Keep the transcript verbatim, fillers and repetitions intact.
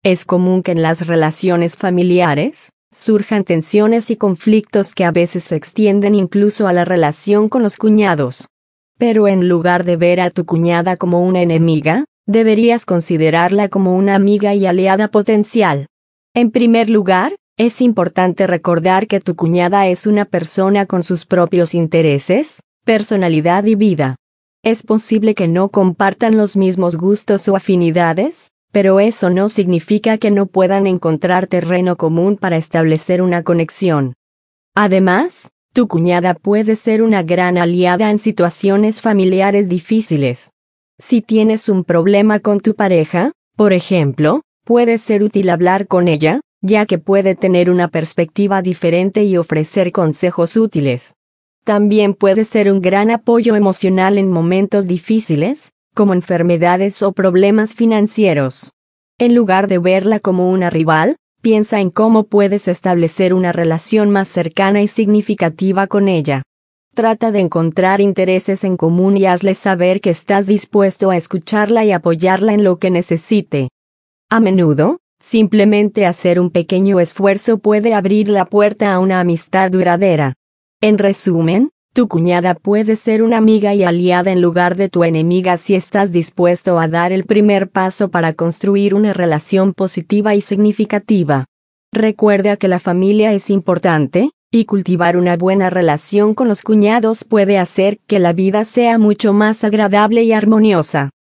Es común que en las relaciones familiares surjan tensiones y conflictos que a veces se extienden incluso a la relación con los cuñados. Pero en lugar de ver a tu cuñada como una enemiga, deberías considerarla como una amiga y aliada potencial. En primer lugar, es importante recordar que tu cuñada es una persona con sus propios intereses, personalidad y vida. Es posible que no compartan los mismos gustos o afinidades, pero eso no significa que no puedan encontrar terreno común para establecer una conexión. Además, tu cuñada puede ser una gran aliada en situaciones familiares difíciles. Si tienes un problema con tu pareja, por ejemplo, puede ser útil hablar con ella, ya que puede tener una perspectiva diferente y ofrecer consejos útiles. También puede ser un gran apoyo emocional en momentos difíciles, como enfermedades o problemas financieros. En lugar de verla como una rival, piensa en cómo puedes establecer una relación más cercana y significativa con ella. Trata de encontrar intereses en común y hazle saber que estás dispuesto a escucharla y apoyarla en lo que necesite. A menudo, simplemente hacer un pequeño esfuerzo puede abrir la puerta a una amistad duradera. En resumen, tu cuñada puede ser una amiga y aliada en lugar de tu enemiga si estás dispuesto a dar el primer paso para construir una relación positiva y significativa. Recuerda que la familia es importante, y cultivar una buena relación con los cuñados puede hacer que la vida sea mucho más agradable y armoniosa.